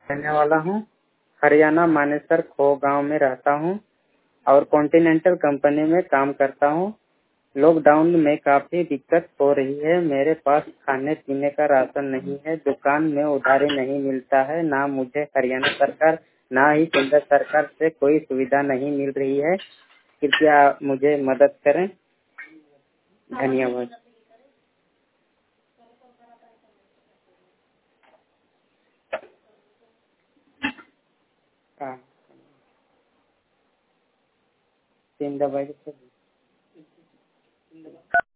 रहने वाला हूँ। हरियाणा मानेसर खो गांव में रहता हूँ और कॉन्टिनेंटल कंपनी में काम करता हूँ। लॉकडाउन में काफी दिक्कत हो रही है। मेरे पास खाने पीने का राशन नहीं है, दुकान में उधारी नहीं मिलता है, ना मुझे हरियाणा सरकार ना ही केंद्र सरकार से कोई सुविधा नहीं मिल रही है। कृपया मुझे मदद करें। धन्यवाद। हाँ, 3 दवाई